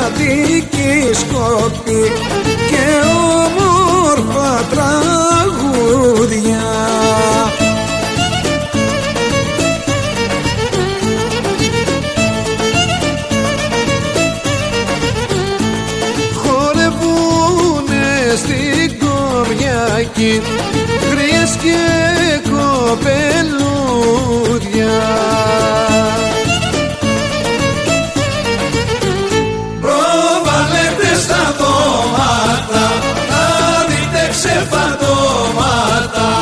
δική σκοπή και όμορφα τραγούδια. Χορεύουνε στην Κυριακή γριές και κοπελούδια. Προβάλλετε στα δώματα να δείτε ξεφαντώματα.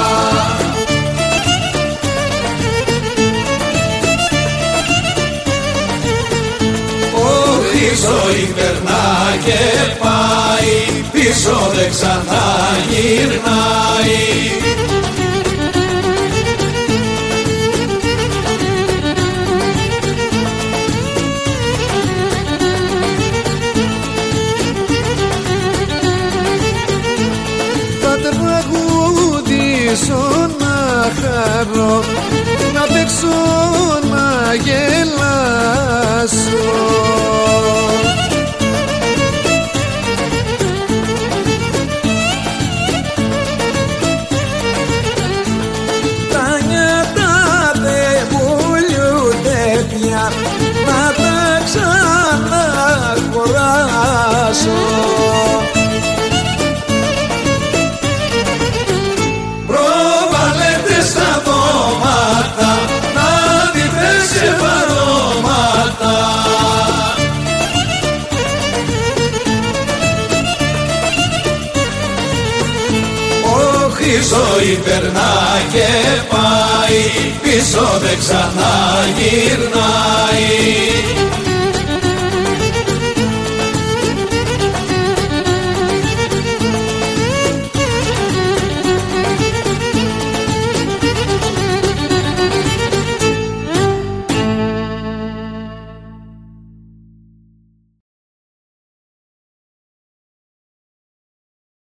Όχι, η ζωή περνά και πάει, πίσω δεν ξαναγυρνάει. Θα τραγουδήσω να χαρώ, να παίξω να γελάσω. Τα νιάτα δεν πουλιούνται πια, να τα ξαναχωράσω. Προβάλλετε στα δώματα να δείτε ξεφαντώματα. Όχι, η ζωή περνά και πάει, πίσω δεν ξαναγυρνάει.